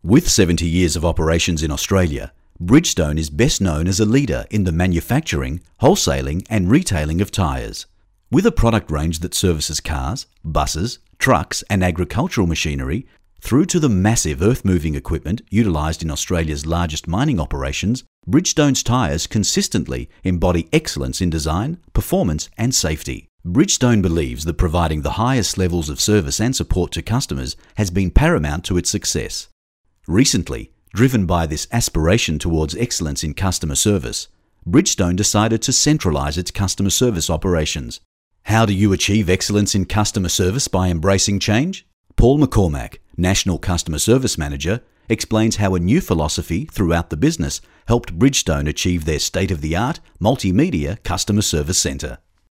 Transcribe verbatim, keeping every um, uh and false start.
With seventy years of operations in Australia, Bridgestone is best known as a leader in the manufacturing, wholesaling and retailing of tyres. With a product range that services cars, buses, trucks and agricultural machinery, through to the massive earth-moving equipment utilised in Australia's largest mining operations, Bridgestone's tyres consistently embody excellence in design, performance and safety. Bridgestone believes that providing the highest levels of service and support to customers has been paramount to its success. Recently, driven by this aspiration towards excellence in customer service, Bridgestone decided to centralise its customer service operations. How do you achieve excellence in customer service by embracing change? Paul McCormack, National Customer Service Manager, explains how a new philosophy throughout the business helped Bridgestone achieve their state-of-the-art multimedia customer service centre.